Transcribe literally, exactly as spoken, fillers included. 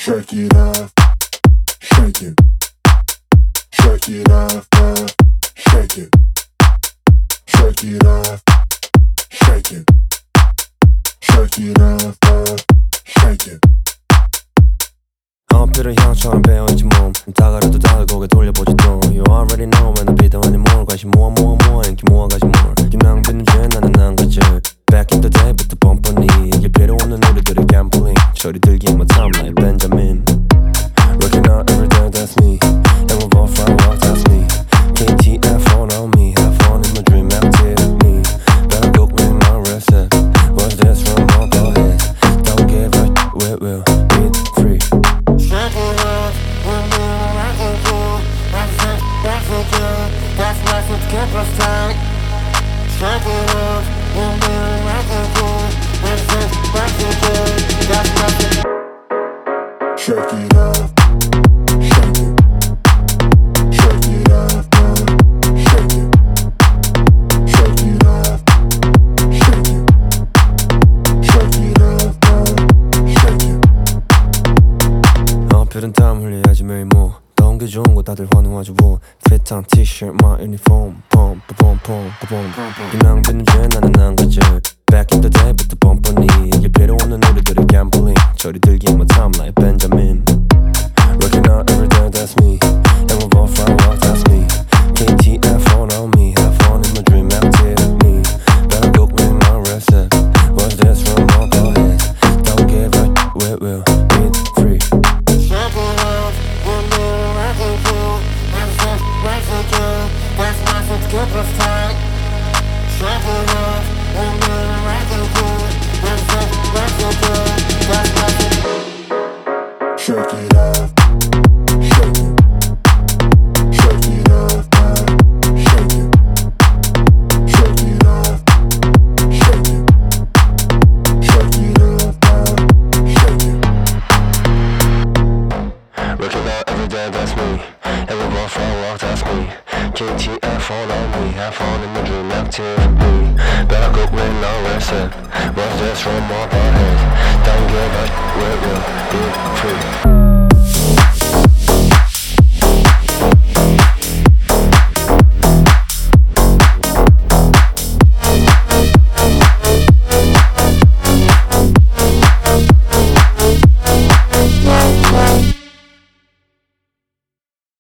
Shake it off, shake it. Shake it off, uh, shake it. Shake it off, shake it. Shake it off, uh, shake it. 어필은 형처럼 배어있지 몸 다가려도 다들 고개 돌려보지 또 You already know 맨날 비도 아닌 뭘 관심 모아 모아 모아 인기 모아 가심 뭘 기낭비는 죄 나는 안 가져 Back in the day부터 뻔뻔히 이게 필요 없는 우리들의 gambling 처리 들기만 timeline Benjamin Working out every day that's me And we're both right walk that's me K T F on on me Have fun in my dream active me Better go with my recipe What's this from my head Don't give a shit we will be free Shake it off, we'll be rockin' cool. That's it, that's it, good. That's nothing to keep us tight. Shake it off, we'll be rockin' cool. That's it, that's it, good. That's nothing. Shake it off, shake it. Shake it off, uh, shake it. Shake it off, shake it. Shake it off, uh, shake it. 어필은 땀 흘려야지 매일 뭐 더운 게 좋은 거 다들 환호하죠 뭐 핏한 티셔츠 my uniform 펌 펌 펌 펌 기낭비는 죄 나는 안 가져 Back in the day부터 뻔뻔히 이게 필요 없는 우리들의 gambling 처리 들기만 timeline Benjamin Working out every day that's me And we're both right walk that's me K T F on on me Have fun in my dream active me Better go with my recipe What's this from my head Don't give a shit we will be free Shake it off, we'll be rockin' cool. That's it, that's it, good. That's nothing to keep us tight. Shake it off, we'll be rockin' cool. That's it, that's it, good. That's nothing. Shake it off, shake it. Shake it off, uh, shake it. Shake it off, shake it. Shake it off, uh, shake it. Working out every day, that's me. And we both right walk, that's me. K T F all on me. Have fun in the dream active me. Better go with no recipe. What's this from my head? Don't give a shit, we will be free.